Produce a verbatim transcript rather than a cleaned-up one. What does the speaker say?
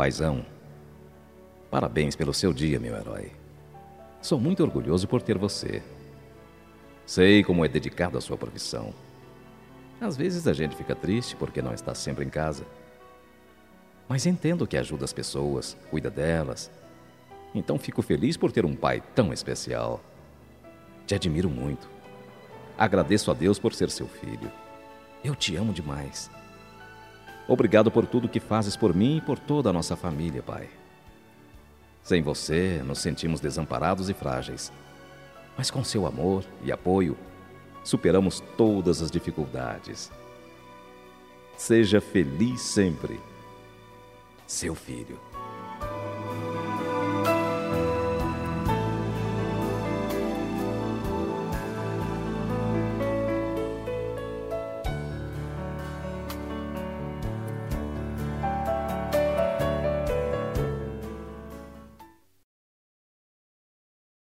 paizão, parabéns pelo seu dia, meu herói. Sou muito orgulhoso por ter você. Sei como é dedicado à sua profissão. Às vezes a gente fica triste porque não está sempre em casa. Mas entendo que ajuda as pessoas, cuida delas. Então fico feliz por ter um pai tão especial. Te admiro muito. Agradeço a Deus por ser seu filho. Eu te amo demais. Obrigado por tudo que fazes por mim e por toda a nossa família, pai. Sem você, nos sentimos desamparados e frágeis. Mas com seu amor e apoio, superamos todas as dificuldades. Seja feliz sempre. Seu filho.